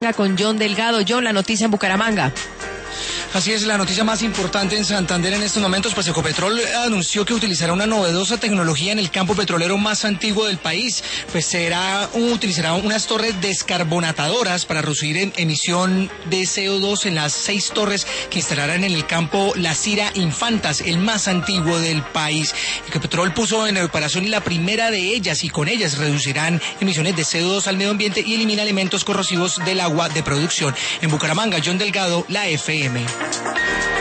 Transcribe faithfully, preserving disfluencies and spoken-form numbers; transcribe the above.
Con John Delgado. John, la noticia en Bucaramanga. Así es, la noticia más importante en Santander en estos momentos, pues Ecopetrol anunció que utilizará una novedosa tecnología en el campo petrolero más antiguo del país, pues será utilizará unas torres descarbonatadoras para reducir en emisión de C O dos en las seis torres que instalarán en el campo La Cira Infantas, el más antiguo del país. Ecopetrol puso en operación la primera de ellas y con ellas reducirán emisiones de C O dos al medio ambiente y elimina elementos corrosivos del agua de producción. En Bucaramanga, John Delgado, la F M.